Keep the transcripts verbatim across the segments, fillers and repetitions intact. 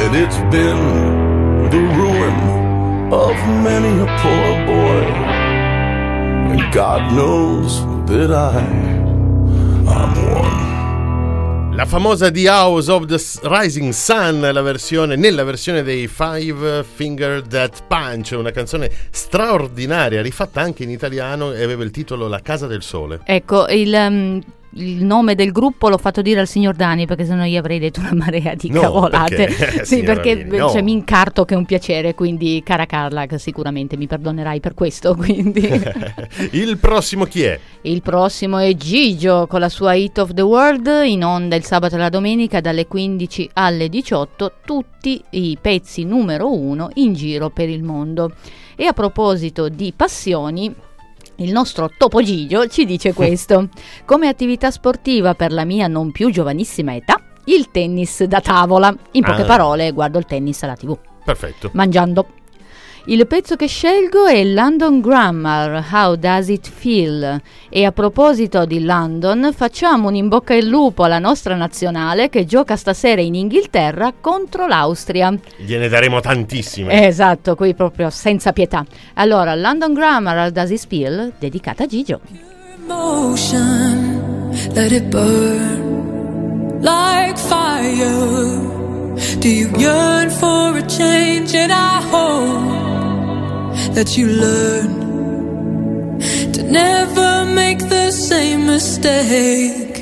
that it's been the ruin of many a poor boy, and God knows that I, I'm one. La famosa The House of the Rising Sun, la versione, nella versione dei Five Finger Death Punch, una canzone straordinaria, rifatta anche in italiano e aveva il titolo La Casa del Sole. Ecco, il... Um... il nome del gruppo l'ho fatto dire al signor Dani, perché sennò io avrei detto una marea di no, cavolate. Perché, sì, perché Nini, no. Cioè, mi incarto che è un piacere, quindi cara Carla, che sicuramente mi perdonerai per questo. Quindi. Il prossimo chi è? Il prossimo è Gigio con la sua Hit of the World, in onda il sabato e la domenica dalle quindici alle diciotto, tutti i pezzi numero uno in giro per il mondo. E a proposito di passioni, il nostro Topo Gigio ci dice questo: come attività sportiva per la mia non più giovanissima età, il tennis da tavola. In poche ah. parole, guardo il tennis alla tivù. Perfetto. Mangiando. Il pezzo che scelgo è London Grammar, How Does It Feel? E a proposito di London, facciamo un in bocca al lupo alla nostra nazionale che gioca stasera in Inghilterra contro l'Austria. Gliene daremo tantissime. Esatto, qui proprio senza pietà. Allora, London Grammar, How Does It Feel? Dedicata a Gigio. Emotion, let it burn like fire. Do you yearn for a change? And I hope that you learn to never make the same mistake.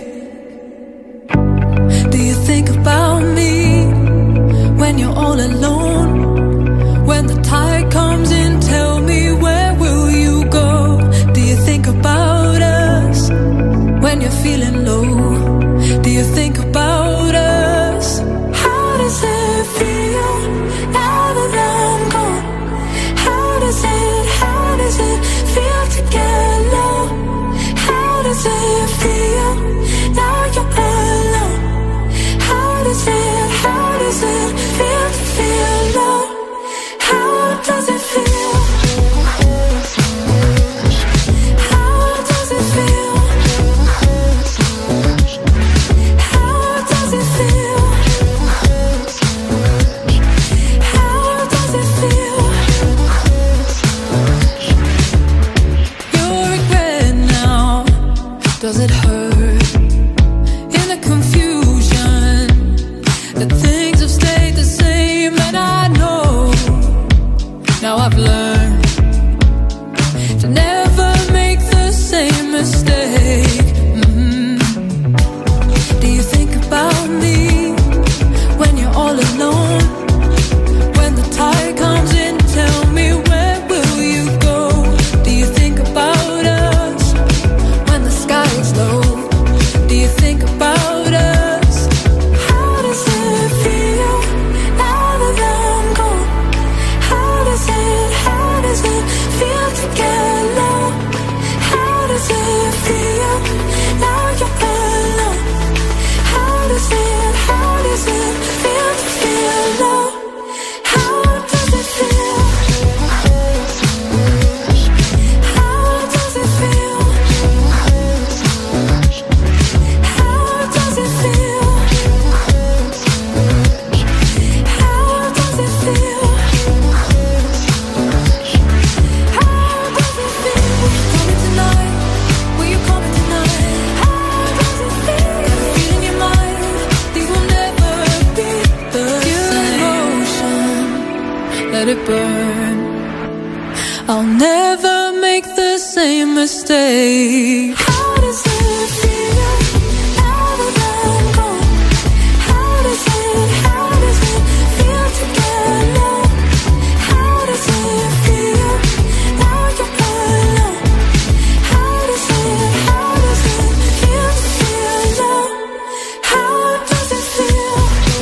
Do you think about me when you're all alone? When the tide comes in, tell me, where will you go? Do you think about us when you're feeling low? Do you think about us? How does it feel now that I'm gone? How does it, how does it feel to get low? How does it feel now you're alone? How does it, how does it feel to feel low? How does it feel? How does it feel? How does it feel? How does it feel? Your regret now, does it hurt? In the confusion, that things have stayed the same, and I know, now I've learned to never make the same mistake. Mm-hmm. Do you think about me when you're all alone? When the tide comes in, tell me, where will you go? Do you think about us when the sky is low? Do you think about us? How does it feel now that I'm gone? How does it, how does it feel to get low? How does it feel now you're alone? How does it, how does it feel to feel low? How does it feel? How does it feel? How does it feel? How does it feel? How does it feel? Coming tonight? Will you call me tonight? How does it feel? Feeling your mind? These will never be the same. Emotion, let it burn. I'll never make the same mistake. How does it feel now that I'm gone? How does it, how does it feel to get low? How does it feel now you're alone? How does it, how does it feel to feel low? How does it feel?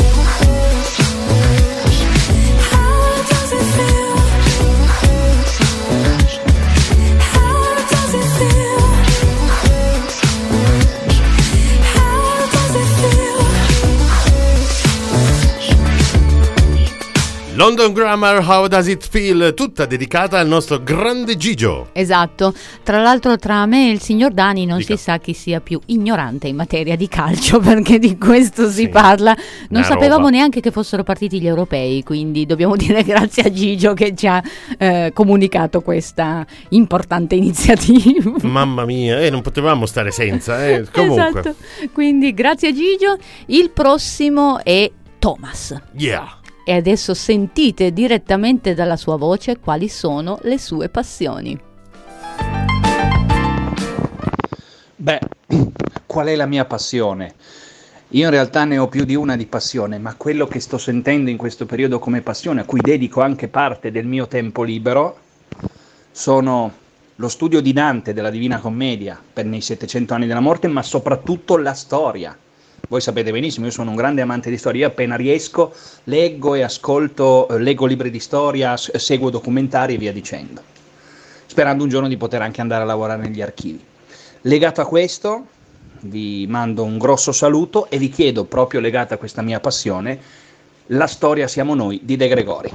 How does it feel? How does it feel? London Grammar, How Does It Feel? Tutta dedicata al nostro grande Gigio. Esatto. Tra l'altro, tra me e il signor Dani non Dica. si sa chi sia più ignorante in materia di calcio, perché di questo si Sì, parla. Non una sapevamo roba. neanche che fossero partiti gli europei, quindi dobbiamo dire grazie a Gigio che ci ha eh, comunicato questa importante iniziativa. Mamma mia, eh, non potevamo stare senza. Eh. Comunque, Esatto. Quindi grazie a Gigio. Il prossimo è Thomas. yeah. E adesso sentite direttamente dalla sua voce quali sono le sue passioni. Beh, qual è la mia passione? Io in realtà ne ho più di una di passione, ma quello che sto sentendo in questo periodo come passione, a cui dedico anche parte del mio tempo libero, sono lo studio di Dante della Divina Commedia per nei settecento anni della morte, ma soprattutto la storia. Voi sapete benissimo, io sono un grande amante di storia, io appena riesco leggo e ascolto, eh, leggo libri di storia, s- seguo documentari e via dicendo, sperando un giorno di poter anche andare a lavorare negli archivi. Legato a questo, vi mando un grosso saluto e vi chiedo, proprio legato a questa mia passione, La storia siamo noi di De Gregori.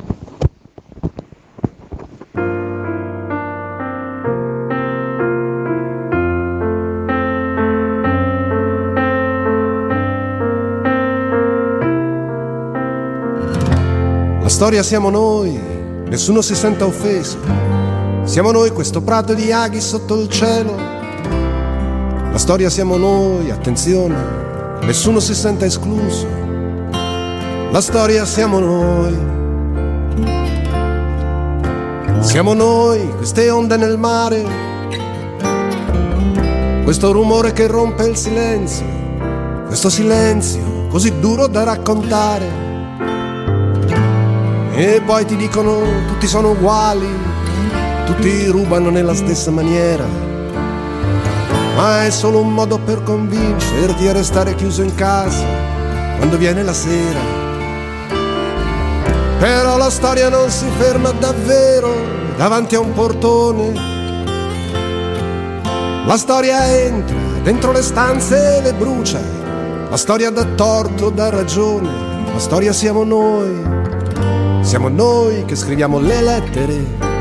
La storia siamo noi, nessuno si senta offeso. Siamo noi questo prato di aghi sotto il cielo. La storia siamo noi, attenzione, nessuno si senta escluso. La storia siamo noi. Siamo noi, queste onde nel mare, questo rumore che rompe il silenzio, questo silenzio così duro da raccontare. E poi ti dicono tutti sono uguali, tutti rubano nella stessa maniera, ma è solo un modo per convincerti a restare chiuso in casa quando viene la sera. Però la storia non si ferma davvero davanti a un portone. La storia entra dentro le stanze e le brucia. La storia dà torto, dà ragione. La storia siamo noi. Siamo noi che scriviamo le lettere.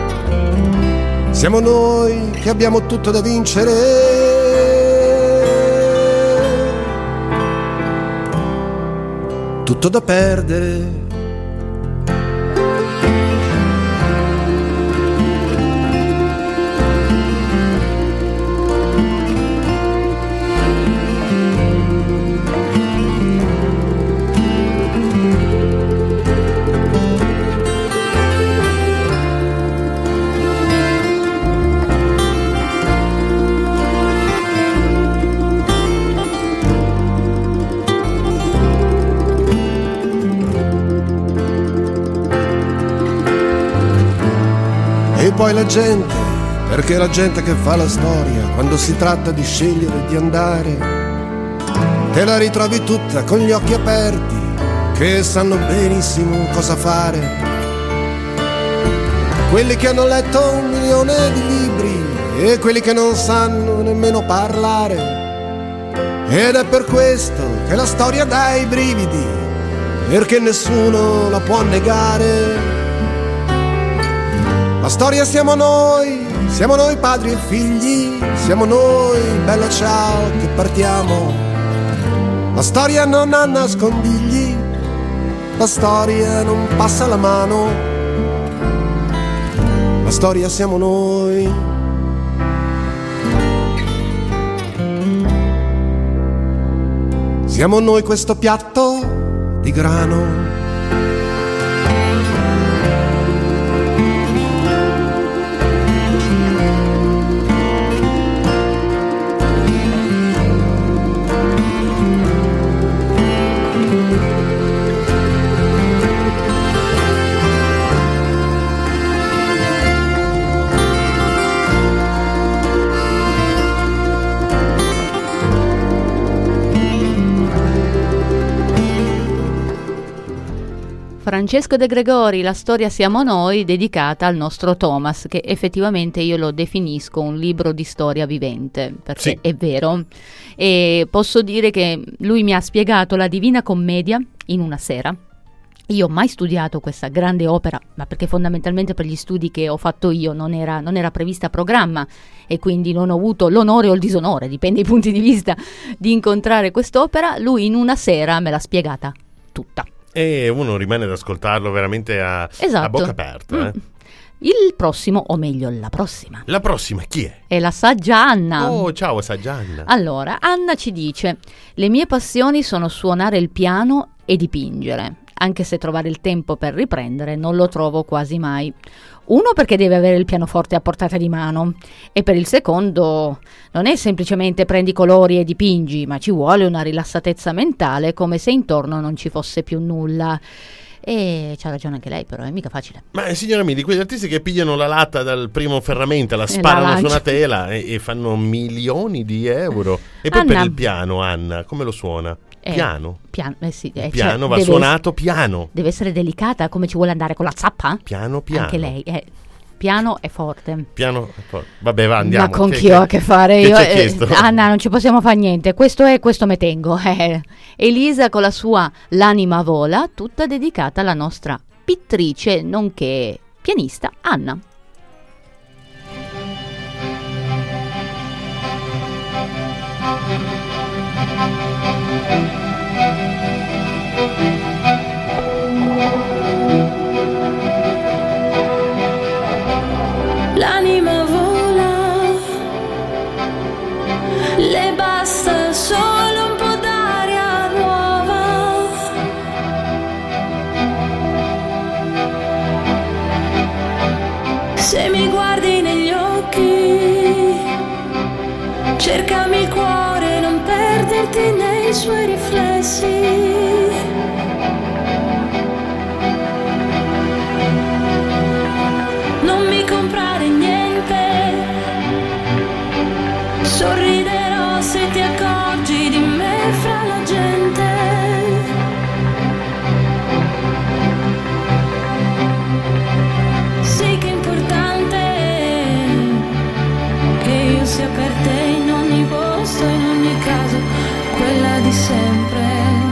Siamo noi che abbiamo tutto da vincere. Tutto da perdere. E poi la gente, perché la gente che fa la storia, quando si tratta di scegliere di andare, te la ritrovi tutta con gli occhi aperti, che sanno benissimo cosa fare. Quelli che hanno letto un milione di libri e quelli che non sanno nemmeno parlare. Ed è per questo che la storia dà i brividi, perché nessuno la può negare. La storia siamo noi, siamo noi padri e figli, siamo noi, bella ciao, che partiamo. La storia non ha nascondigli, la storia non passa la mano. La storia siamo noi. Siamo noi questo piatto di grano. Francesco De Gregori, La storia siamo noi, dedicata al nostro Thomas, che effettivamente io lo definisco un libro di storia vivente, perché Sì. è vero. E posso dire che lui mi ha spiegato la Divina Commedia in una sera. Io ho mai studiato questa grande opera, ma perché fondamentalmente per gli studi che ho fatto io non era, non era prevista a programma, e quindi non ho avuto l'onore o il disonore, dipende dai punti di vista, di incontrare quest'opera. Lui in una sera me l'ha spiegata tutta. E uno rimane ad ascoltarlo veramente a, Esatto. a bocca aperta. Eh? Mm. Il prossimo, o meglio la prossima, La prossima chi è? è la saggia Anna. Oh, ciao saggia Anna. Allora, Anna ci dice: le mie passioni sono suonare il piano e dipingere, anche se trovare il tempo per riprendere non lo trovo quasi mai. Uno, perché deve avere il pianoforte a portata di mano, e per il secondo non è semplicemente prendi colori e dipingi, ma ci vuole una rilassatezza mentale, come se intorno non ci fosse più nulla. E c'ha ragione anche lei, però è mica facile. Ma eh, signora Mili, quegli artisti che pigliano la latta dal primo ferramenta, la E la sparano su lancia. una tela e, e fanno milioni di euro. E poi Anna. per il piano, Anna, come lo suona? Eh, Piano. Piano, eh sì, eh, Il piano cioè, va deve suonato piano. Deve essere delicata, come ci vuole andare con la zappa? Piano piano. Anche lei, eh, piano è forte. Piano. Vabbè, va, andiamo. Ma con Che- chi ho a che fare che io? ci hai eh, chiesto? Anna, non ci possiamo fare niente. Questo è, questo me tengo. eh. Elisa con la sua L'anima vola, tutta dedicata alla nostra pittrice, nonché pianista Anna. L'anima vola, le basta solo un po' d'aria nuova. Se mi guardi negli occhi, cercami il cuore, non perderti nei suoi riflessi. Non mi comprare niente, sorriderò se ti accorgi di me fra la gente. Sì che è importante che io sia per te in ogni posto, in ogni caso, quella di sempre.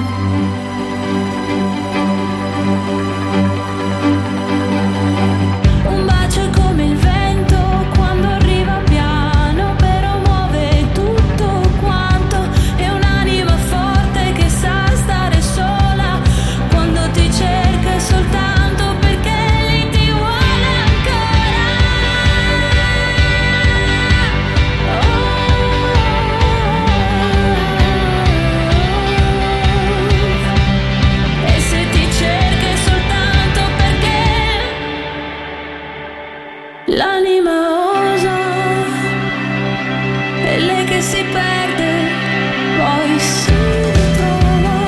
Un bacio è come il vento quando arriva piano, però muove tutto quanto. È un'anima forte che sa stare sola quando ti cerca soltanto perché lei ti vuole ancora. Oh. E se ti cerca soltanto perché l'anima osa, è lei che si perde, poi si ritrova.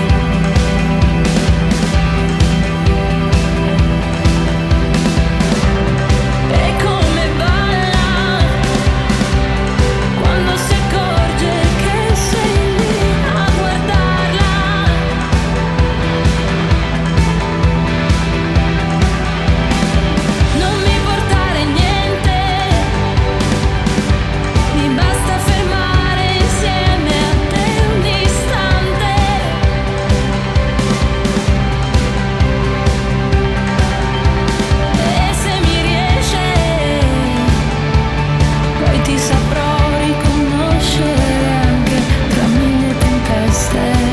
E come balla quando si accorge che sei lì a guardarla. Non mi portare niente, mi basta fermare insieme a te un istante. E se mi riesce, poi ti saprò riconoscere anche tra mille tempeste.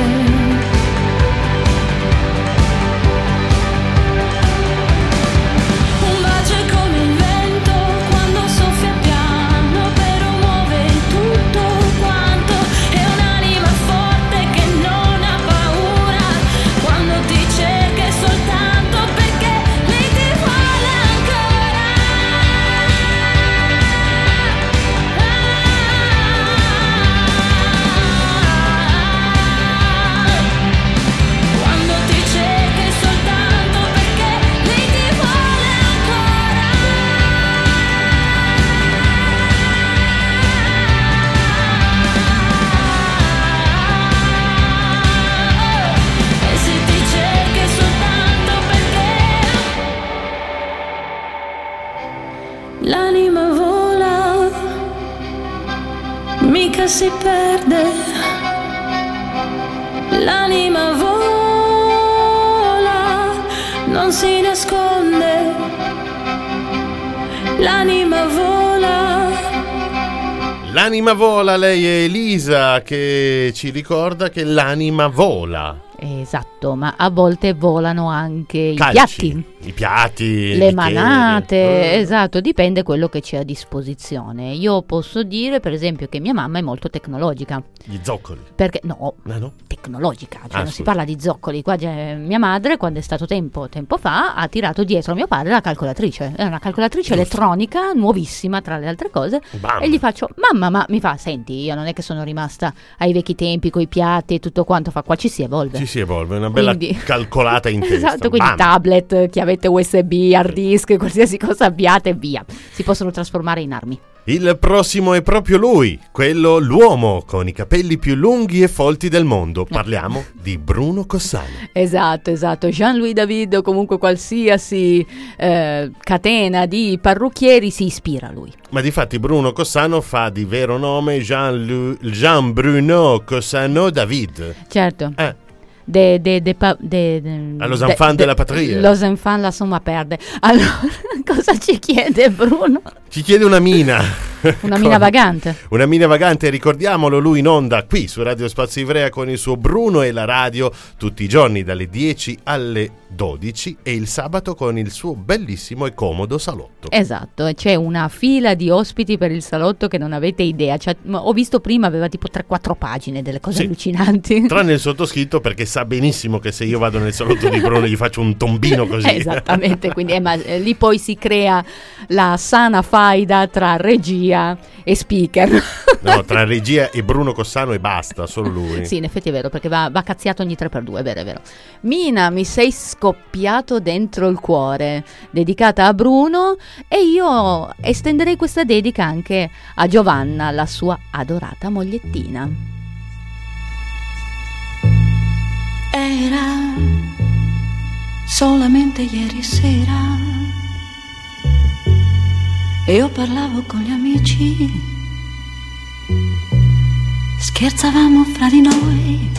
Un bacio è come il vento quando soffia piano, però muove tutto quanto. È un'anima forte che non ha paura quando ti cerca soltanto perché lei ti vuole ancora. Quando ti cerca soltanto perché lei ti vuole ancora. E se ti cerca soltanto perché l'anima vola, mica si perde. L'anima vola, non si nasconde, l'anima vola. L'anima vola, lei è Elisa che ci ricorda che l'anima vola. Esatto, ma a volte volano anche Calci, i piatti, i piatti, le i manate, bicchieri. esatto, dipende quello che c'è a disposizione. Io posso dire per esempio che mia mamma è molto tecnologica. Gli zoccoli. Perché no, Ah, no? tecnologica, cioè Ah, non si scusa. parla di zoccoli. Qua c'è- mia madre, quando è stato tempo, tempo fa, ha tirato dietro a mio padre la calcolatrice. È una calcolatrice Giusto. elettronica, nuovissima tra le altre cose. Bam. E gli faccio, mamma, ma mi fa, senti, io non è che sono rimasta ai vecchi tempi coi piatti e tutto quanto, fa qua ci si evolve. Ci si evolve, una bella Quindi- calcolata in testa. Esatto, quindi Bam. tablet, chiavette U S B, hard disk, qualsiasi cosa abbiate, via. Si possono trasformare in armi. Il prossimo è proprio lui, quello l'uomo con i capelli più lunghi e folti del mondo. Parliamo di Bruno Cossano. Esatto, esatto. Jean-Louis David o comunque qualsiasi eh, catena di parrucchieri si ispira a lui. Ma difatti Bruno Cossano fa di vero nome Jean, Jean Bruno Cossano David. Certo. Eh, De, de, de, pa- de, de, A los enfants de la patrie. Los enfants la somma perde. Allora, cosa ci chiede Bruno? ci chiede una mina. Una mina vagante. Una mina vagante, ricordiamolo, lui in onda qui su Radio Spazio Ivrea con il suo Bruno e la radio tutti i giorni dalle dieci alle dodici e il sabato con il suo bellissimo e comodo salotto. Esatto, e c'è una fila di ospiti per il salotto che non avete idea. Cioè, ma ho visto prima, aveva tipo tre quattro pagine delle cose Sì. allucinanti. Tranne il sottoscritto, perché sa benissimo che se io vado nel salotto di Bruno gli faccio un tombino così. Esattamente, quindi eh, ma, eh, lì poi si crea la sana faida tra regia e speaker. No, tra regia e Bruno Cossano e basta, solo lui. Sì, in effetti è vero, perché va, va cazziato ogni tre per due, è vero, è vero. Mina, mi sei scoppiato dentro il cuore, dedicata a Bruno, e io estenderei questa dedica anche a Giovanna, la sua adorata mogliettina. Era solamente ieri sera e io parlavo con gli amici, scherzavamo fra di noi.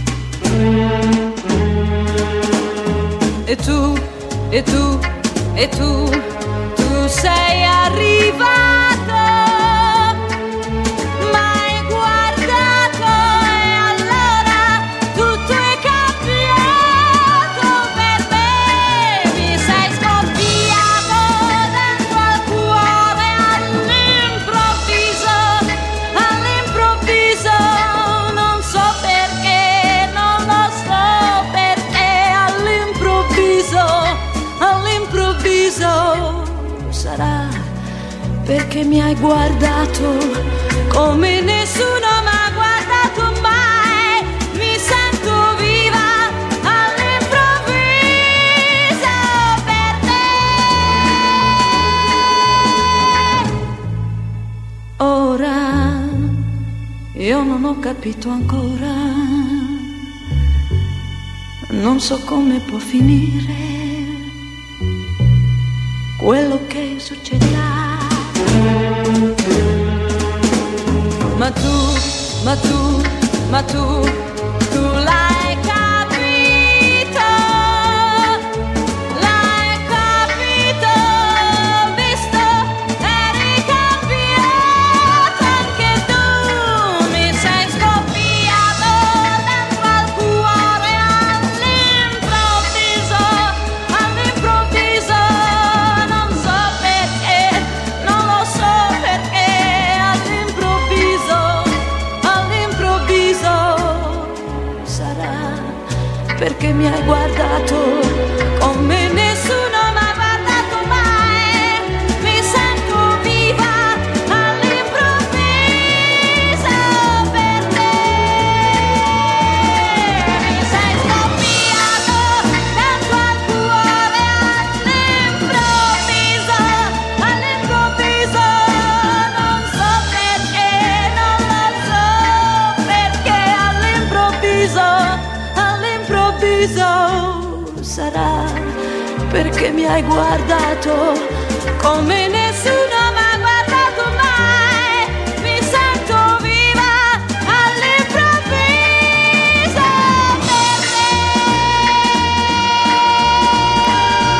E tu, e tu, e tu, tu sei arrivato, m'hai guardato e allora tutto è cambiato per me. Mi sei scoppiato dentro al cuore all'improvviso, all'improvviso, non so perché, non lo so perché, all'improvviso, all'improvviso. Sarà perché mi hai guardato come nessuno m'ha guardato mai. Mi sento viva all'improvviso per te. Ora io non ho capito ancora, non so come può finire quello che succederà. Ma tu, ma tu, ma tu, tu l'hai capito, l'hai capito, visto, eri cambiato anche tu. Mi sei scoppiato dentro al cuore all'improvviso, all'improvviso, non so perché, non lo so perché, all'improvviso, all'improvviso. Sarà perché mi hai guardato come nessuno m'ha guardato mai. Mi sento viva all'improvviso per te. Mi sei scoppiato dentro al cuore all'improvviso, all'improvviso, non so perché, non lo so perché, all'improvviso, all'improvviso. Sarà perché mi hai guardato come nessuno m'ha guardato mai. Mi sento viva all'improvviso per te.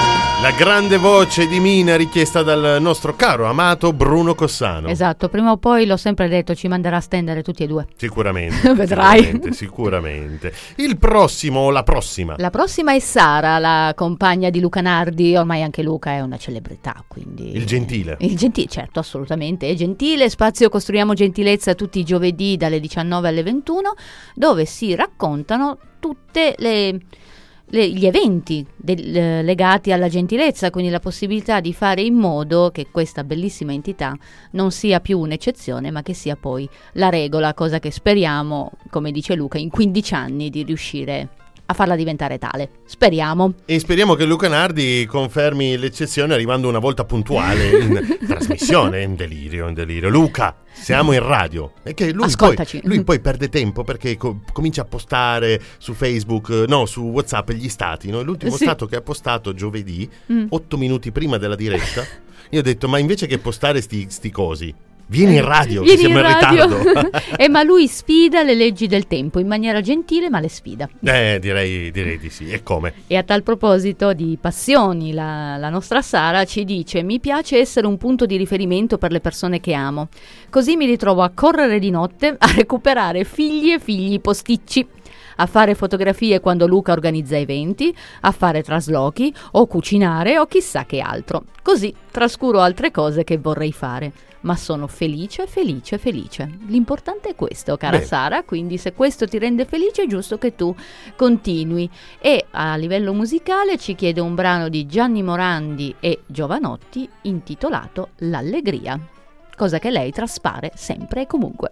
La grande voce di Mina richiesta dal nostro caro amato Bruno Cossano. Esatto, prima o poi l'ho sempre detto, ci manderà a stendere tutti e due. Sicuramente. Vedrai. Sicuramente, sicuramente. Il prossimo, la prossima. La prossima è Sara, la compagna di Luca Nardi. Ormai anche Luca è una celebrità, quindi... Il gentile. Il gentile, certo, assolutamente. È gentile. Spazio Costruiamo Gentilezza tutti i giovedì dalle diciannove alle ventuno, dove si raccontano tutte le... Le, gli eventi del, eh, legati alla gentilezza, quindi la possibilità di fare in modo che questa bellissima entità non sia più un'eccezione, ma che sia poi la regola, cosa che speriamo, come dice Luca, in quindici anni di riuscire a farla diventare tale. Speriamo. E speriamo che Luca Nardi confermi l'eccezione arrivando una volta puntuale in trasmissione. In delirio, in delirio. Luca, siamo in radio. E che lui Ascoltaci. Poi, lui poi perde tempo perché co- comincia a postare su Facebook, no, su WhatsApp gli stati. No? L'ultimo Sì. stato che ha postato giovedì, Mm. otto minuti prima della diretta, io ho detto, ma invece che postare sti, sti cosi, vieni in radio, Vieni che siamo in in, radio. ritardo. Eh, ma lui sfida le leggi del tempo in maniera gentile, ma le sfida. eh, direi, direi di sì. E come? E a tal proposito di passioni, la, la nostra Sara ci dice: mi piace essere un punto di riferimento per le persone che amo. Così mi ritrovo a correre di notte a recuperare figli e figli posticci, a fare fotografie quando Luca organizza eventi, a fare traslochi o cucinare o chissà che altro. Così trascuro altre cose che vorrei fare. Ma sono felice, felice, felice. L'importante è questo, cara Beh. Sara, quindi se questo ti rende felice è giusto che tu continui. E a livello musicale ci chiede un brano di Gianni Morandi e Giovanotti intitolato L'Allegria, cosa che lei traspare sempre e comunque.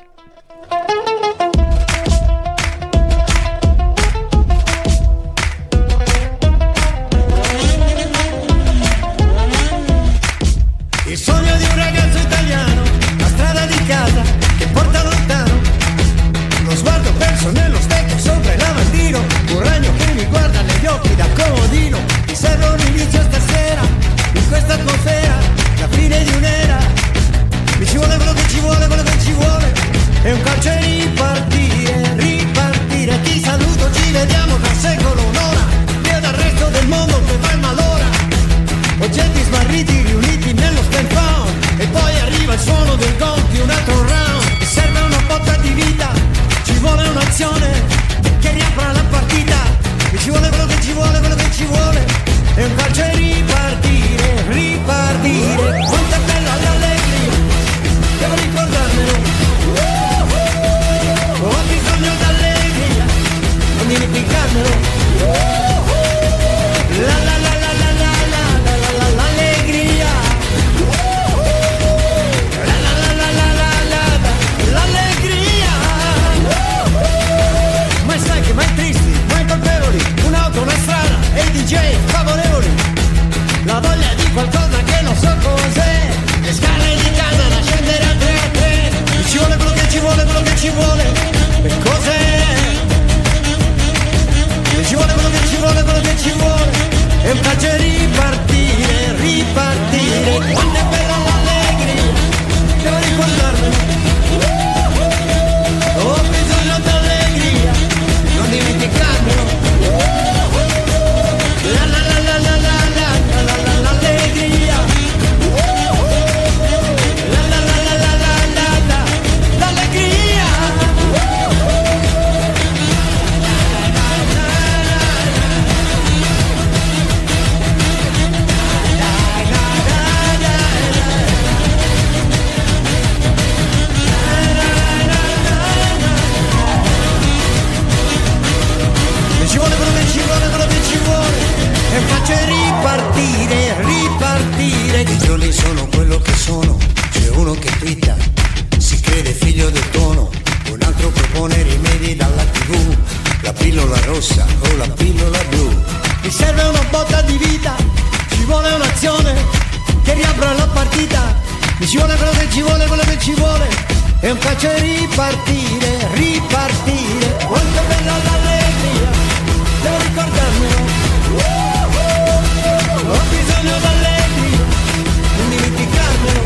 Il sogno di un ragazzo italiano, la strada di casa che porta lontano, lo sguardo perso nello specchio sopra il lavandino, un ragno che mi guarda negli occhi da comodino. Mi serve un inizio stasera, in questa atmosfera, la fine di un'era. Mi ci vuole quello che ci vuole, quello che ci vuole, è un calcio e ripartire, ripartire. Ti saluto, ci vediamo tra secolo, un'ora, via dal resto del mondo che va in malora. Oggetti smarriti riuniti nello stand found, e poi arriva il suono del gong di un altro round. Mi serve una botta di vita, ci vuole un'azione che riapra la partita. Mi ci vuole quello che ci vuole, quello che ci vuole, è un calcio e ripartire, ripartire. Quanto è bella l'allegria, devo ricordarmelo. Ho bisogno d'allegria, non dimenticarmelo. La la la la la la la la la l'allegria. La la la la la la la l'allegria. Mai stanchi, mai tristi, mai colpevoli, un'auto, una strada e i D J favorevoli. La voglia di qualcosa che non so cos'è, le scale di casa da scendere a tre a tre. Mi ci vuole quello che ci vuole, quello che ci vuole, e cos'è? Mi ci vuole quello che ci vuole, quello che ci vuole, è un calcio e ripartire, ripartire. Quando è bella l'allegria, devo ricordarmelo. Ho bisogno d'allegria, non dimenticarmelo. La la la la la la la la la l'allegria. La la la la la la la la l'allegria. Mi ci vuole quello che ci vuole, quello che ci vuole, e un calcio e ripartire, ripartire. I giorni sono quello che sono, c'è uno che twitta, si crede figlio del tono, un altro propone rimedi dalla tivù, la pillola rossa o la pillola blu. Mi serve una botta di vita, ci vuole un'azione che riapra la partita. Mi ci vuole quello che ci vuole, quello che ci vuole, è un calcio e ripartire, ripartire. Quanto è bella l'allegria, devo ricordarmelo. Ho bisogno d'allegria, non dimenticarmelo.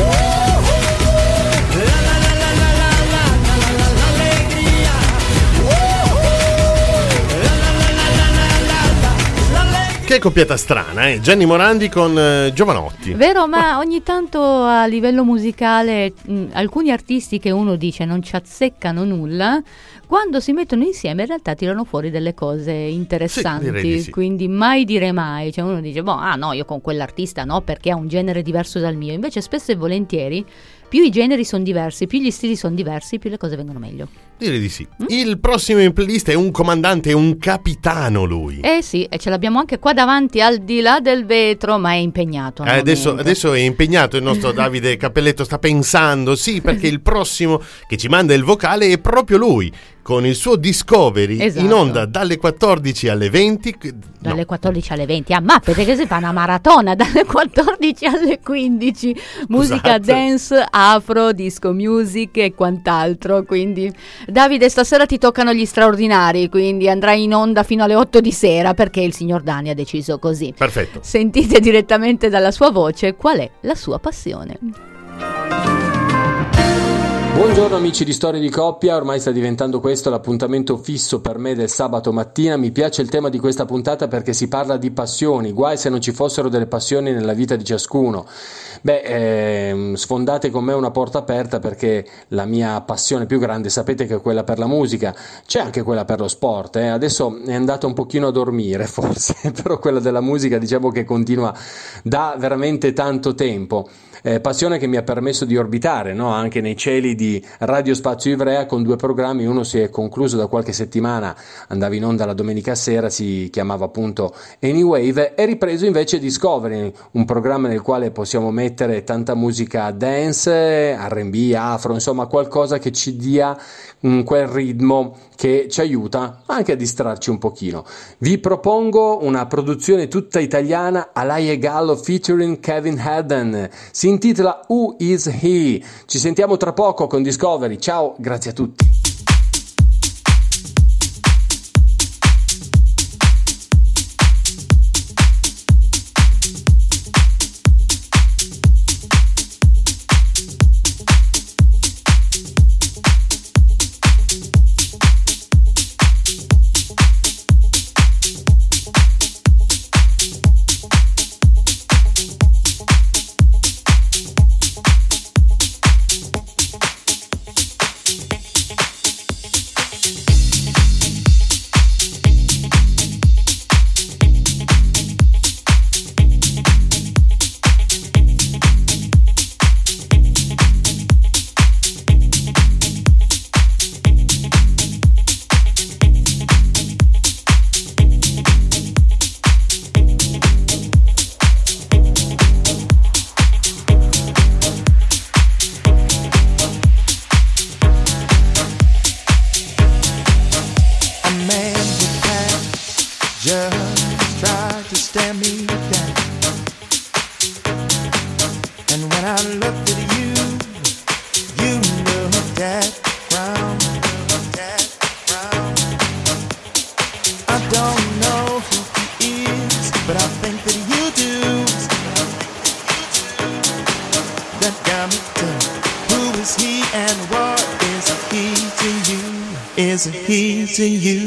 La la la la la la la la la l'allegria. La la la la la la la la l'allegria. Che coppiata strana, eh? Gianni Morandi con eh, Giovanotti. Vero, ma ogni tanto a livello musicale mh, alcuni artisti che uno dice non ci azzeccano nulla, quando si mettono insieme in realtà tirano fuori delle cose interessanti, sì, direi di sì. Quindi mai dire mai, cioè uno dice boh, ah no, io con quell'artista no, perché ha un genere diverso dal mio, invece spesso e volentieri più i generi sono diversi, più gli stili sono diversi, più le cose vengono meglio. Direi di sì. Mm? Il prossimo in playlist è un comandante, è un capitano lui. Eh sì, e ce l'abbiamo anche qua davanti, al di là del vetro, ma è impegnato. Eh, adesso, adesso è impegnato il nostro Davide Cappelletto, sta pensando, sì, perché il prossimo che ci manda il vocale è proprio lui, con il suo Discovery, esatto. In onda dalle quattordici alle venti. Dalle no. quattordici alle venti, ah ma perché si fa una maratona dalle quattordici alle quindici, musica Scusate. dance, afro, disco music e quant'altro, quindi Davide stasera ti toccano gli straordinari, quindi andrai in onda fino alle otto di sera perché il signor Dani ha deciso così. Perfetto. Sentite direttamente dalla sua voce qual è la sua passione. Buongiorno amici di Storie di Coppia, ormai sta diventando questo l'appuntamento fisso per me del sabato mattina. Mi piace il tema di questa puntata perché si parla di passioni, guai se non ci fossero delle passioni nella vita di ciascuno. Beh, ehm, sfondate con me una porta aperta perché la mia passione più grande sapete che è quella per la musica, c'è anche quella per lo sport, eh? Adesso è andata un pochino a dormire forse, però quella della musica diciamo che continua da veramente tanto tempo. Eh, passione che mi ha permesso di orbitare, no? Anche nei cieli di Radio Spazio Ivrea con due programmi, uno si è concluso da qualche settimana, andava in onda la domenica sera, si chiamava appunto Anywave, e ripreso invece Discovery, un programma nel quale possiamo mettere tanta musica dance, R and B, afro, insomma qualcosa che ci dia mh, quel ritmo che ci aiuta anche a distrarci un pochino. Vi propongo una produzione tutta italiana, Alaia Gallo featuring Kevin Hadden, si intitola Who Is He? Ci sentiamo tra poco con Discovery, ciao, grazie a tutti. Is he to you?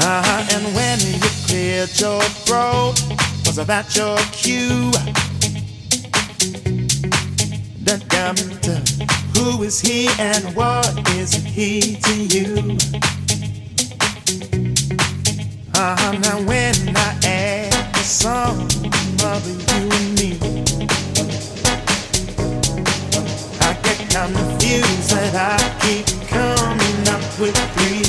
Uh-huh. And when you cleared your throat, was that your cue? That diamond, who is he and what is he to you? Uh-huh. Now when I add the sum of you and me, I get confused that I keep coming up with three.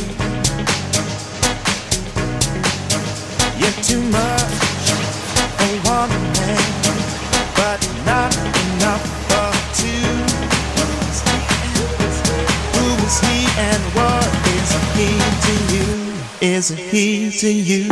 You're too much for one man, but not enough for two. Who is he and what is he to you? Is he to you?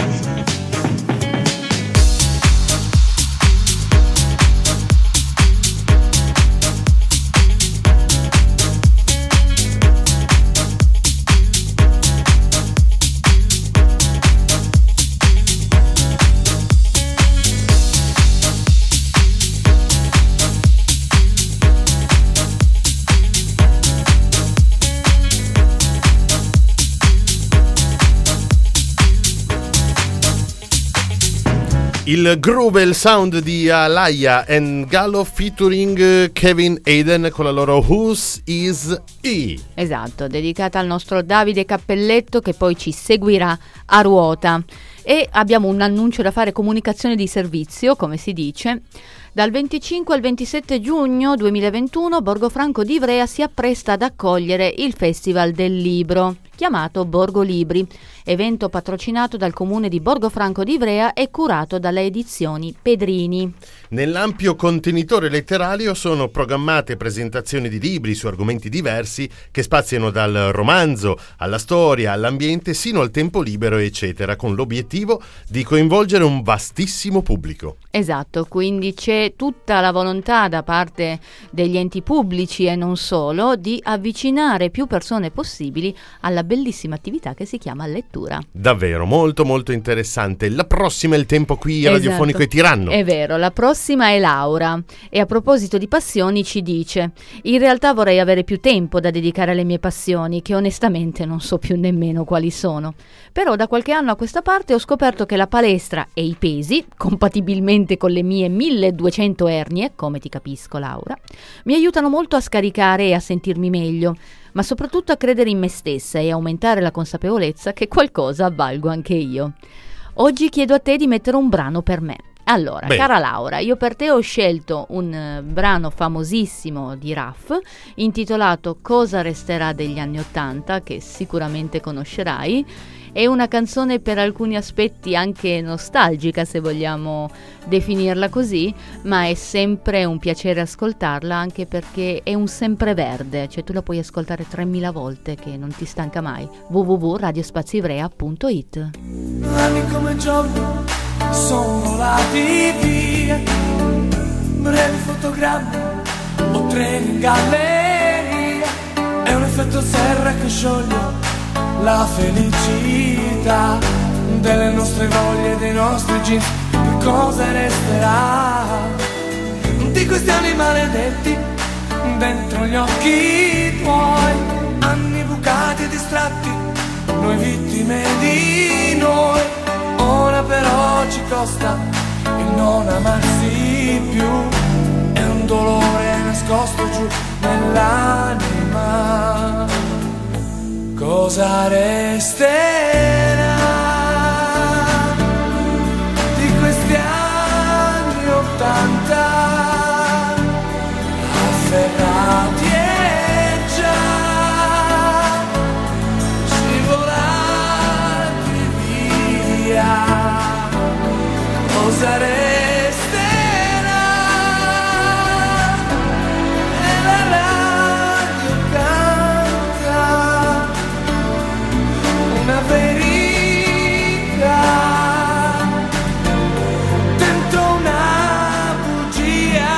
Il groove e il sound di Alaya and Gallo featuring Kevin Hayden con la loro Who's Is He. Esatto, dedicata al nostro Davide Cappelletto che poi ci seguirà a ruota. E abbiamo un annuncio da fare, comunicazione di servizio, come si dice. Dal venticinque al ventisette giugno duemilaventuno Borgofranco di Ivrea si appresta ad accogliere il Festival del Libro, chiamato Borgo Libri, evento patrocinato dal comune di Borgofranco di Ivrea e curato dalle edizioni Pedrini. Nell'ampio contenitore letterario sono programmate presentazioni di libri su argomenti diversi che spaziano dal romanzo alla storia, all'ambiente, sino al tempo libero, eccetera, con l'obiettivo di coinvolgere un vastissimo pubblico. Esatto, quindi c'è tutta la volontà da parte degli enti pubblici e non solo di avvicinare più persone possibili alla bellissima attività che si chiama lettura. Davvero, molto molto interessante. La prossima è il tempo qui Esatto. radiofonico e tiranno. È vero, la prossima è Laura e a proposito di passioni ci dice: in realtà vorrei avere più tempo da dedicare alle mie passioni, che onestamente non so più nemmeno quali sono. Però da qualche anno a questa parte ho scoperto che la palestra e i pesi, compatibilmente con le mie milleduecento ernie, come ti capisco Laura, mi aiutano molto a scaricare e a sentirmi meglio, ma soprattutto a credere in me stessa e aumentare la consapevolezza che qualcosa valgo anche io. Oggi chiedo a te di mettere un brano per me. Allora, Beh. cara Laura, io per te ho scelto un uh, brano famosissimo di Raff intitolato Cosa resterà degli anni Ottanta, che sicuramente conoscerai. È una canzone per alcuni aspetti anche nostalgica, se vogliamo definirla così, ma è sempre un piacere ascoltarla, anche perché è un sempreverde, cioè tu la puoi ascoltare tremila volte che non ti stanca mai. w w w punto radio spazio ivrea punto i t. Anni come giorni sono volati via, brevi fotogrammi o treni in galleria, è un effetto serra che scioglie la felicità delle nostre voglie, dei nostri jeans. Che cosa resterà di questi anni maledetti dentro gli occhi tuoi? Anni bucati e distratti, noi vittime di noi. Ora però ci costa il non amarsi più, è un dolore nascosto giù nell'anima. Cosa resterà di questi anni Ottanta, afferrati e già scivolati via? Cosa resterà? E la radio canta una verità dentro una bugia.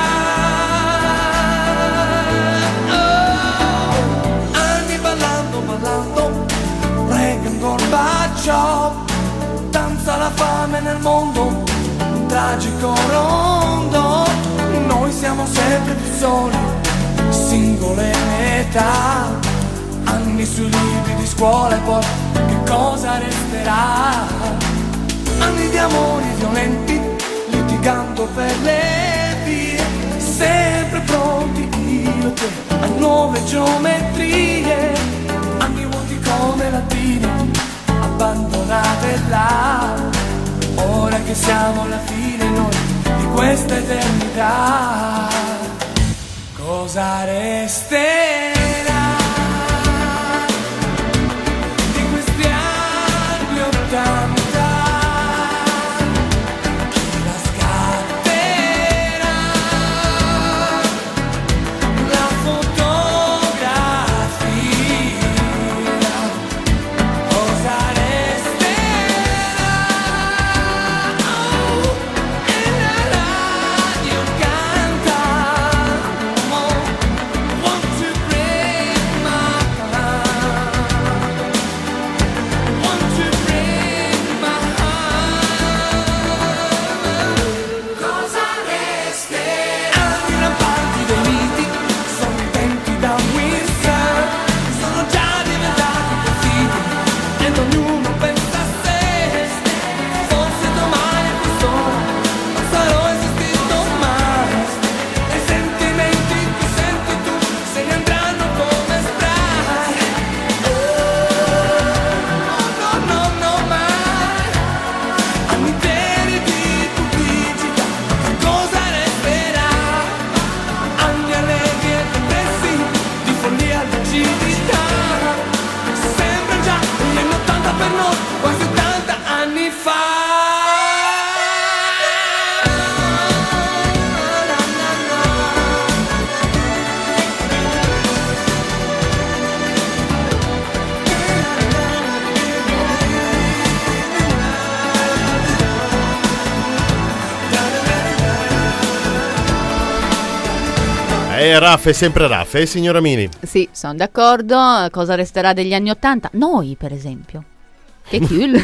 Oh, anni ballando, ballando, Reagan, Gorbaciov, danza la fame nel mondo, un tragico rondo. Noi siamo sempre più soli, singole metà, anni anni sui libri di scuola e poi che cosa resterà? Anni di amori violenti, litigando per le vie, sempre pronti io e te a nuove geometrie, anni vuoti come latine, abbandonate là, ora che siamo alla fine noi di questa eternità, cosa resterà? Eh, Raff è sempre Raff, eh signora Mini? Sì, sono d'accordo. Cosa resterà degli anni Ottanta? Noi, per esempio. Che cool.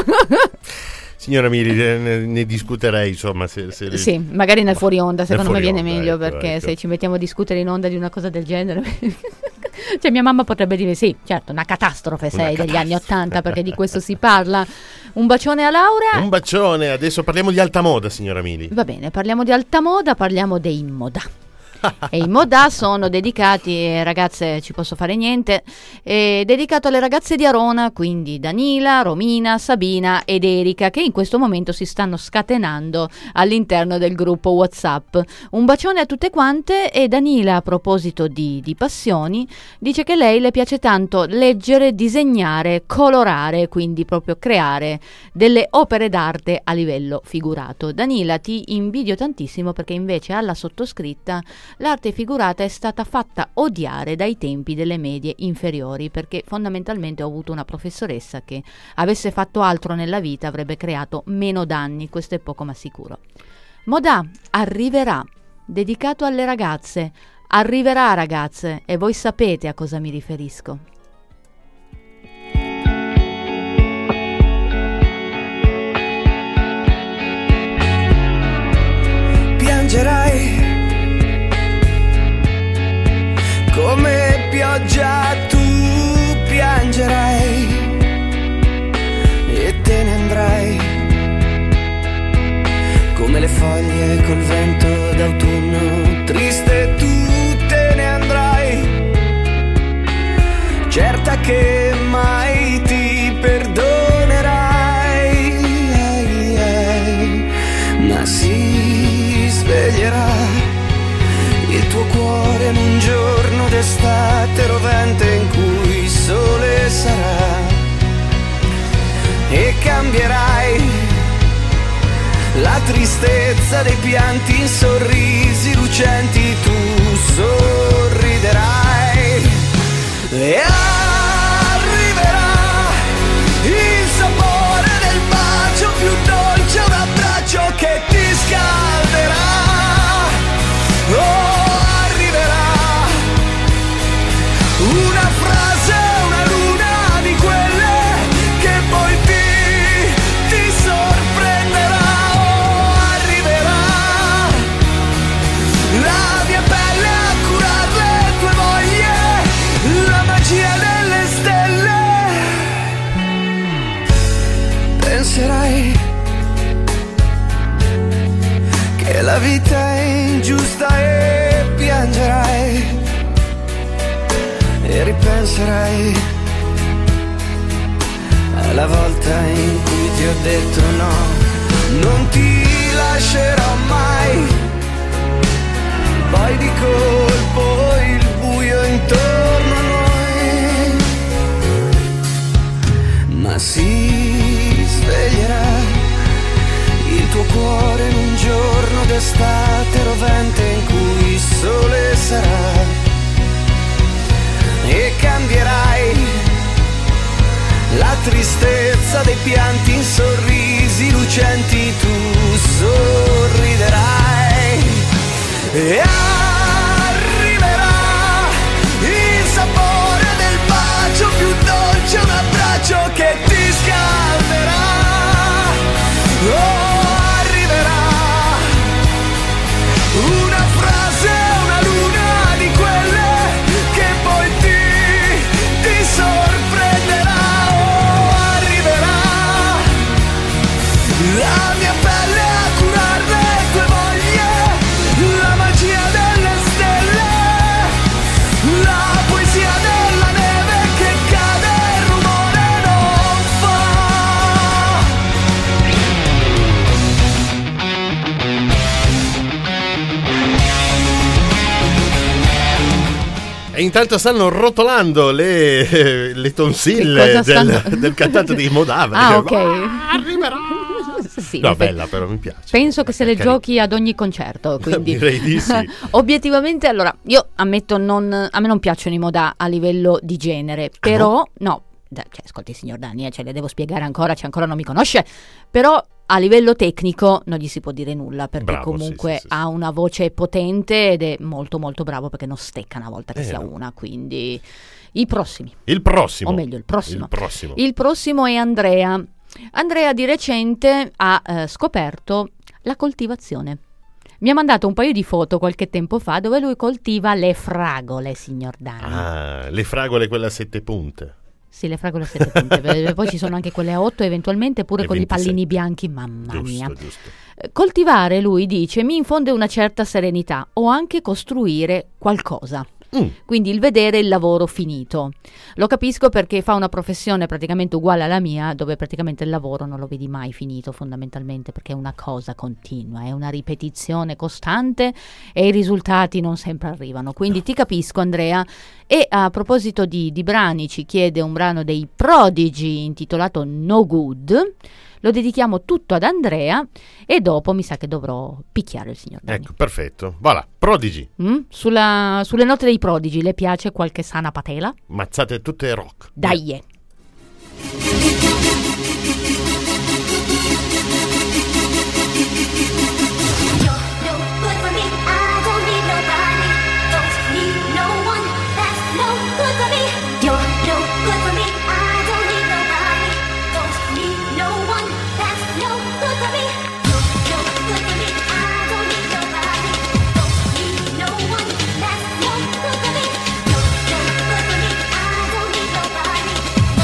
Signora Mini, ne, ne discuterei, insomma. Se, se sì, le... magari nel fuori onda, secondo me viene onda, meglio, ecco, perché ecco. se ci mettiamo a discutere in onda di una cosa del genere... Cioè mia mamma potrebbe dire sì, certo, una catastrofe sei degli anni Ottanta, perché di questo si parla. Un bacione a Laura. Un bacione, adesso parliamo di alta moda, signora Mini. Va bene, parliamo di alta moda, parliamo dei moda. E i moda sono dedicati, eh, ragazze, ci posso fare niente, è dedicato alle ragazze di Arona, quindi Danila, Romina, Sabina ed Erika, che in questo momento si stanno scatenando all'interno del gruppo WhatsApp. Un bacione a tutte quante. E Danila, a proposito di, di passioni, dice che lei le piace tanto leggere, disegnare, colorare, quindi proprio creare delle opere d'arte a livello figurato. Danila, ti invidio tantissimo, perché invece alla sottoscritta l'arte figurata è stata fatta odiare dai tempi delle medie inferiori, perché fondamentalmente ho avuto una professoressa che avesse fatto altro nella vita avrebbe creato meno danni, questo è poco ma sicuro. Moda arriverà, dedicato alle ragazze, arriverà ragazze, e voi sapete a cosa mi riferisco. Piangerai come pioggia, tu piangerai e te ne andrai come le foglie col vento d'autunno, triste tu te ne andrai, certa che mai ti perdonerai, ma si sveglierà il tuo cuore in un giorno d'estate rovente in cui il sole sarà, e cambierai la tristezza dei pianti in sorrisi lucenti, tu sorriderai e arriverà il sapore del bacio più dolce, un abbraccio che ti scalderà. Oh, una frase, una luna di quelle che poi ti, ti sorprenderà. Oh, arriverà la mia pelle a curare le tue voglie, la magia del La vita è ingiusta e piangerai e ripenserai alla volta in cui ti ho detto no, non ti lascerò mai. Poi di colpo il buio intorno a noi, ma si sveglierà il tuo cuore in un giorno d'estate rovente in cui il sole sarà, e cambierai la tristezza dei pianti in sorrisi lucenti, tu sorriderai e arriverà il sapore del bacio più dolce, un abbraccio che ti scalderà. Oh, arriverà una frase, una luna di quelle che poi ti, ti sorprenderà. Oh, arriverà la mia pelle a curare le tue voglie, la magia delle stelle, la poesia della neve che cade e rumore non fa. E intanto stanno rotolando le, le tonsille Che cosa del, stanno- del cantante di Modave. Ah, Che- ok. "Ah, arriverà. Sì, No, in effetti. bella, però mi piace. Penso che se le Carino. giochi ad ogni concerto, quindi Direi di sì. obiettivamente, allora, io ammetto, non, a me non piacciono i Modà a livello di genere, però no, da- cioè, ascolti signor Dani, eh, ce le devo spiegare ancora, cioè ancora non mi conosce, però a livello tecnico non gli si può dire nulla, perché Bravo, comunque sì, sì, sì, ha una voce potente ed è molto molto bravo, perché non stecca una volta che Eh, sia no. una, quindi i prossimi. Il prossimo. O meglio, il prossimo. Il prossimo. Il prossimo è Andrea. Andrea di recente ha eh, scoperto la coltivazione. Mi ha mandato un paio di foto qualche tempo fa dove lui coltiva le fragole, signor Dani. Ah, le fragole quelle a sette punte. Sì, le fragole a sette punte. Beh, poi ci sono anche quelle a otto, eventualmente pure E con i ventisette. pallini bianchi. Mamma Giusto, mia. giusto. Eh, Coltivare, lui dice, mi infonde una certa serenità, o anche costruire qualcosa. Mm. Quindi il vedere il lavoro finito. Lo capisco perché fa una professione praticamente uguale alla mia, dove praticamente il lavoro non lo vedi mai finito, fondamentalmente, perché è una cosa continua, è una ripetizione costante e i risultati non sempre arrivano. Quindi ti capisco, Andrea. E a proposito di, di brani, ci chiede un brano dei Prodigy intitolato No Good. Lo dedichiamo tutto ad Andrea e dopo mi sa che dovrò picchiare il signor Dani. Ecco, perfetto. Voilà, Prodigy. Mm? Sulla- sulle note dei Prodigy le piace qualche sana patela? Mazzate tutte rock. Dai! eh. Nobody.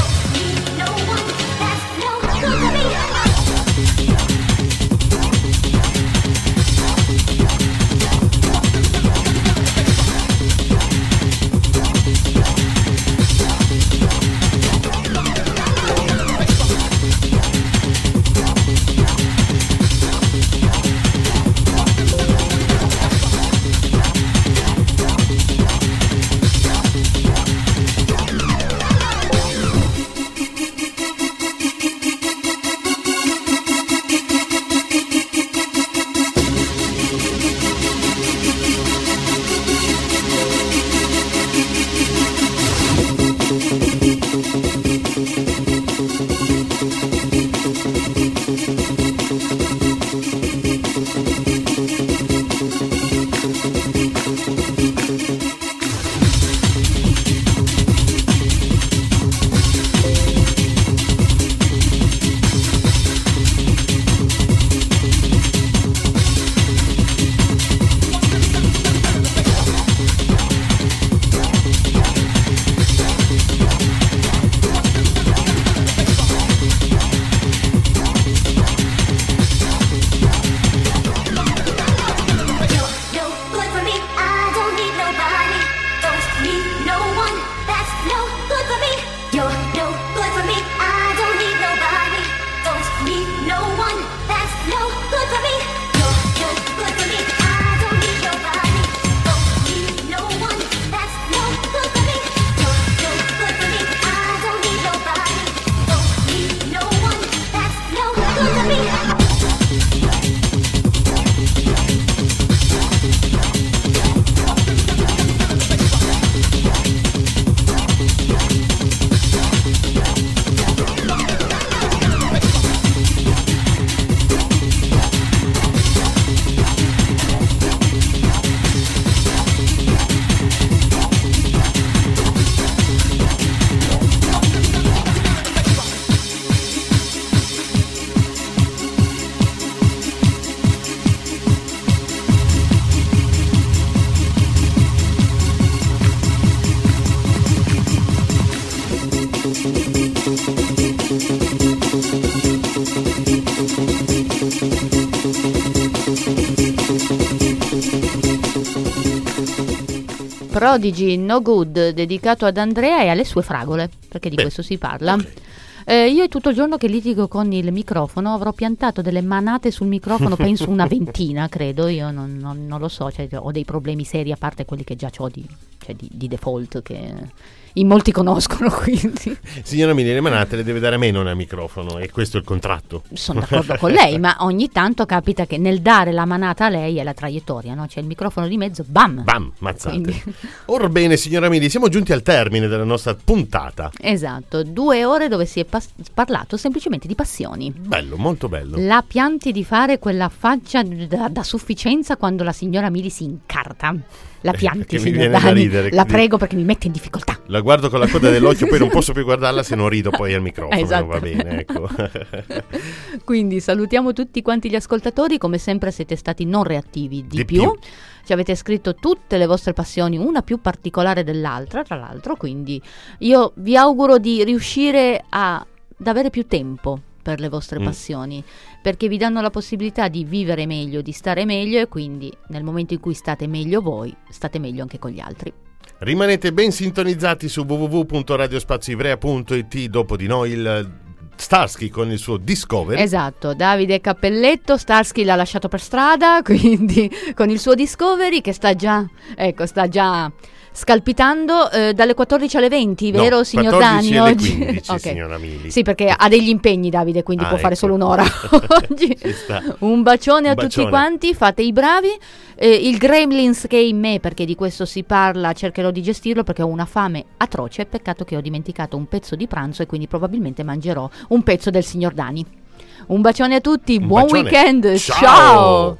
Prodigy, No Good, dedicato ad Andrea e alle sue fragole, perché di Beh, questo si parla. Okay. Eh, io è tutto il giorno che litigo con il microfono, avrò piantato delle manate sul microfono, penso una ventina, credo, io non, non, non lo so, cioè, ho dei problemi seri, a parte quelli che già ho di, cioè, di, di default, che in molti conoscono, quindi. Signora Mini, le manate le deve dare meno nel microfono, e questo è il contratto. Sono d'accordo con lei, ma ogni tanto capita che nel dare la manata a lei è la traiettoria, no? C'è il microfono di mezzo, bam! Bam, mazzate. Quindi. Orbene, signora Mini, siamo giunti al termine della nostra puntata. Esatto, due ore dove si è pas- parlato semplicemente di passioni. Bello, molto bello. La pianti di fare quella faccia da, da sufficienza quando la signora Mili si incarta. La pianti, signor Dani, ridere, la prego perché mi mette in difficoltà. La guardo con la coda dell'occhio, poi non posso più guardarla se non rido poi al microfono. Esatto. Va bene, ecco. Quindi salutiamo tutti quanti gli ascoltatori, come sempre siete stati non reattivi di, di più. più. Ci avete scritto tutte le vostre passioni, una più particolare dell'altra, tra l'altro, quindi io vi auguro di riuscire a, ad avere più tempo per le vostre mm. passioni, perché vi danno la possibilità di vivere meglio, di stare meglio, e quindi nel momento in cui state meglio voi, state meglio anche con gli altri. Rimanete ben sintonizzati su w w w punto radio spazio ivrea punto i t. Dopo di noi il Starsky con il suo Discovery. Esatto, Davide Cappelletto, Starsky l'ha lasciato per strada, quindi con il suo Discovery che sta già, ecco, sta già scalpitando eh, dalle quattordici alle venti, vero, no, signor Dani? Oggi quindici, okay. Signora Mili. Sì, perché ha degli impegni Davide, quindi ah, può ecco. fare solo un'ora oggi. Un bacione Un a bacione. tutti quanti, fate i bravi. Eh, il Gremlins che è in me, perché di questo si parla, cercherò di gestirlo perché ho una fame atroce. Peccato che ho dimenticato un pezzo di pranzo e quindi probabilmente mangerò un pezzo del signor Dani. Un bacione a tutti, un buon bacione. weekend, ciao! ciao!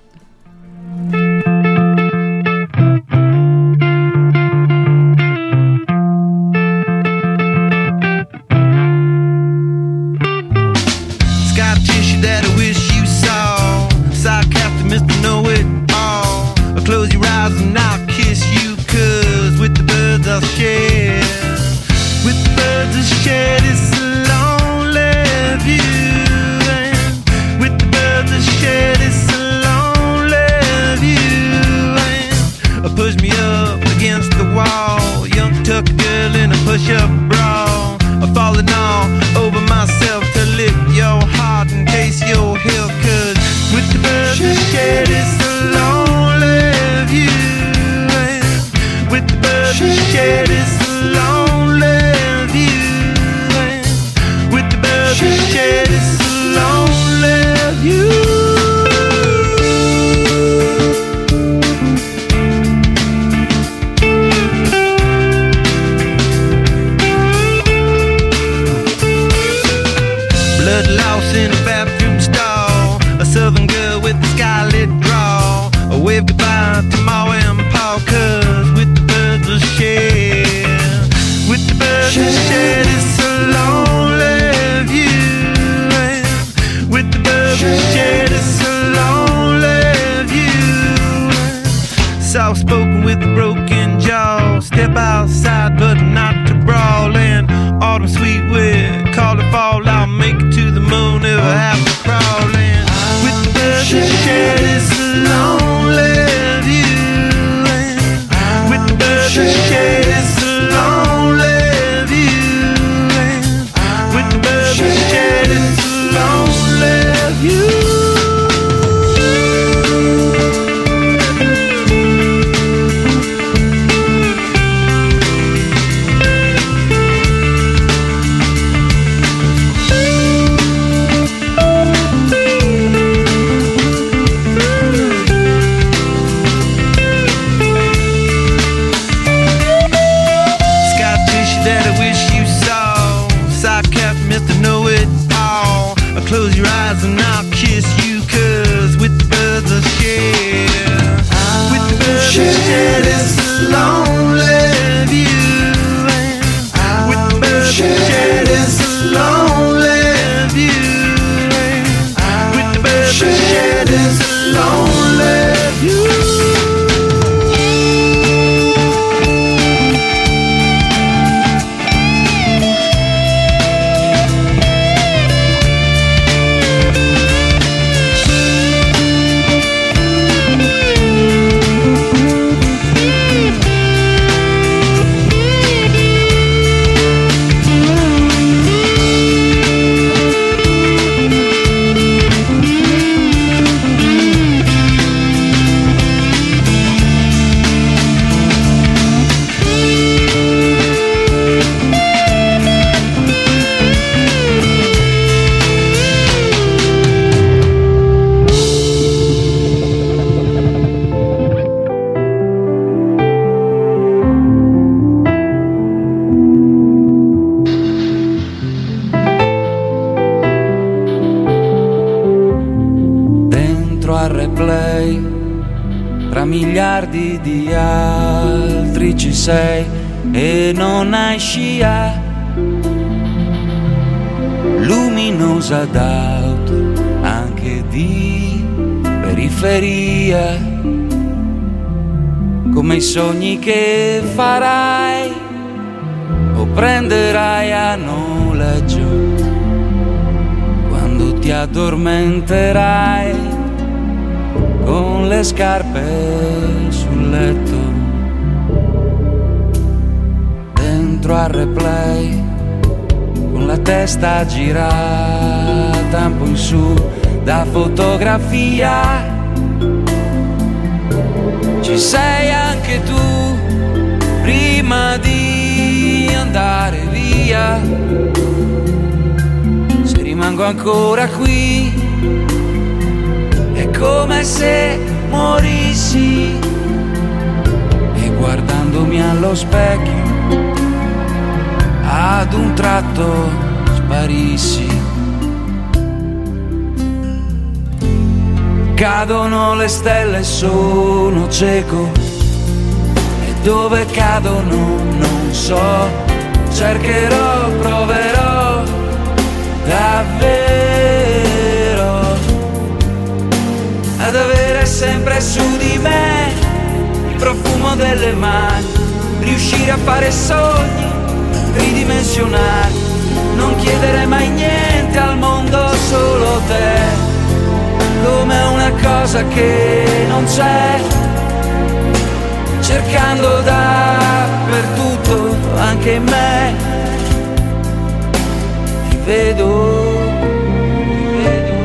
Close your eyes and I'll kiss you, cause with the birds I'll share. With the birds I'll share this lonely view. And with the birds I'll share this lonely view. And push me up against the wall, young tuck girl in a push-up bra. I'm falling all over myself to lift your heart and taste your hill, cause with the birds I'll share this lonely view. With the birds we share this lonely view. With the birds we share this lonely view. Blood loss in a bathroom stall, a southern girl with a scarlet draw. A wave goodbye to Ma and Pa, cause with the birds we'll share. With the birds we'll share this lonely view. With the birds we'll share this lonely view. Soft spoken with a broken jaw, step outside but not to brawl. And autumn sweet wind, call it fall, I'll make it to the moon if I have to crawl. And with the birds we'll share this lonely view. With the birds we'll share this lonely view. With the birds we'll share this lonely view. Close your eyes and I'll kiss you, cause with the birds I'll share. With the birds I'll share this lonely view. With the birds I'll share this lonely view. With the birds I'll share this lonely view. sei, tra miliardi di altri ci sei e non hai scia, luminosa d'auto anche di periferia, come i sogni che farai o prenderai a noleggio quando ti addormenterai con le scarpe sul letto, dentro al replay, con la testa girata un po' in su da fotografia. Ci sei anche tu prima di andare via. Se rimango ancora qui è come se morissi e guardandomi allo specchio ad un tratto sparissi. Cadono le stelle, sono cieco e dove cadono non so. Cercherò, proverò davvero ad avere sempre su di me il profumo delle mani, riuscire a fare sogni tridimensionali, non chiedere mai niente al mondo, solo te, come una cosa che non c'è, cercando dappertutto anche in me. Ti vedo, ti vedo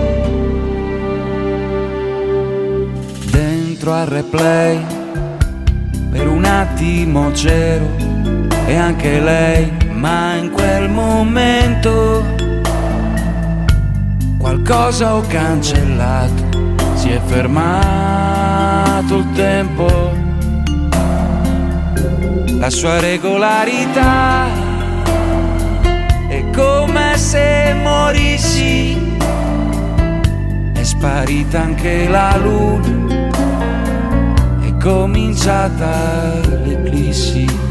dentro al replay, per un attimo c'ero e anche lei, ma in quel momento qualcosa ho cancellato, si è fermato il tempo, la sua regolarità è come se morissi, è sparita anche la luna, è cominciata l'eclissi.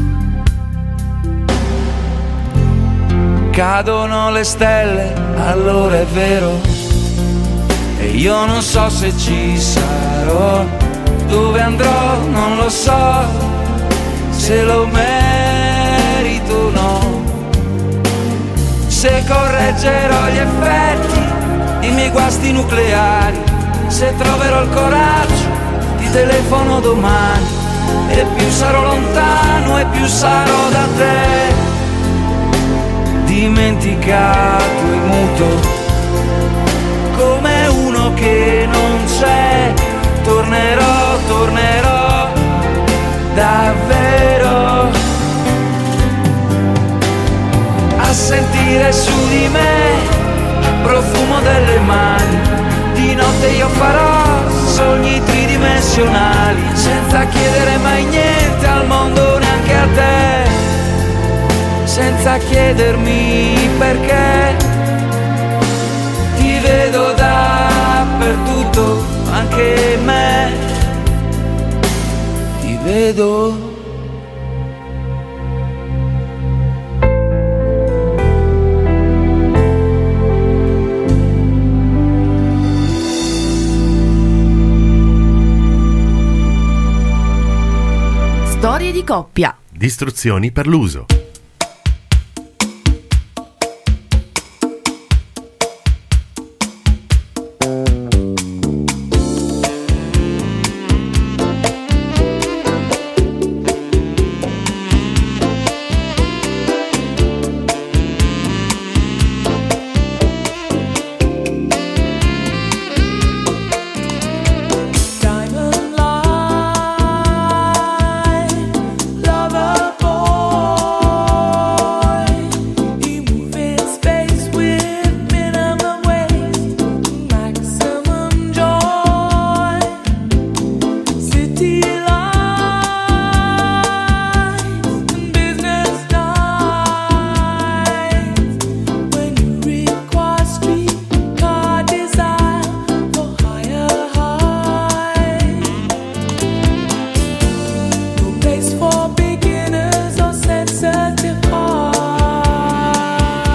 Cadono le stelle, allora è vero, e io non so se ci sarò, dove andrò non lo so, se lo merito o no, se correggerò gli effetti dei miei guasti nucleari, se troverò il coraggio ti telefono domani, e più sarò lontano e più sarò da te, dimenticato e muto, come uno che non c'è. Tornerò, tornerò davvero a sentire su di me profumo delle mani, di notte io farò sogni tridimensionali, senza chiedere mai niente al mondo, neanche a te, senza chiedermi perché. Ti vedo dappertutto, anche me. Ti vedo. Storie di coppia. Istruzioni per l'uso.